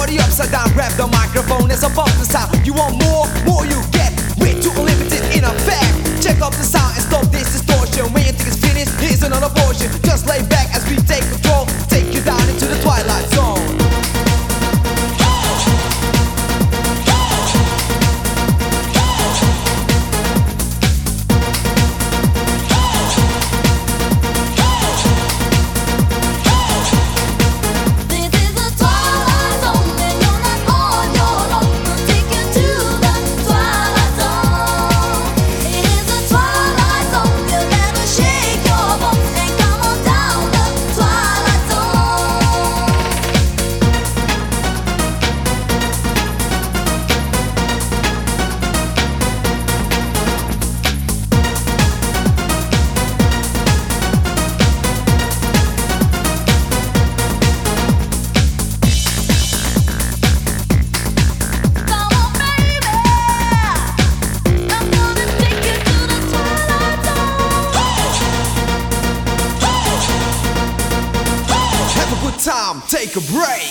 party upside down, grab the microphone, it's about the sound. You want more, more you get. Way too unlimited in effect. Check out the sound and stop this distortion. When you think it's finished, here's another portion. Just lay back as we take control, take you down into the twilight zone. Time, take a break.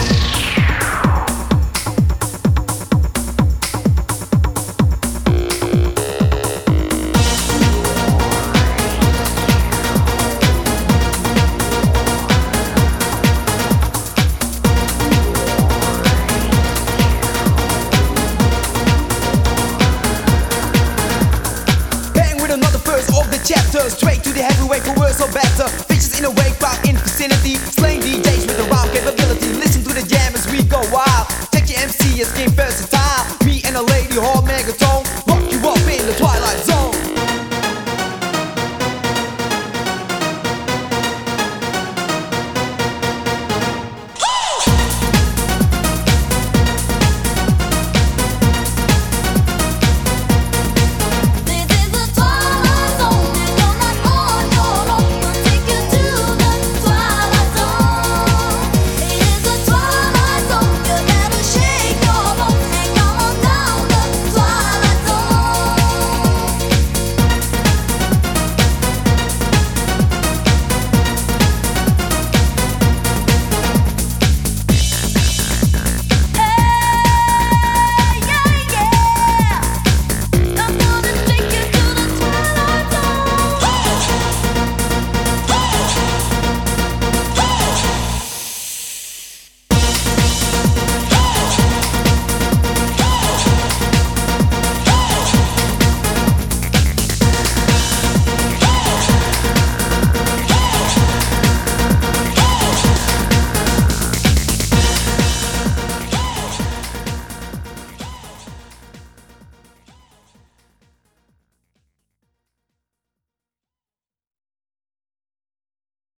Bang with another verse of the chapter, straight to the heavyweight for worse or better. Bitches in a wake crowd in vicinity.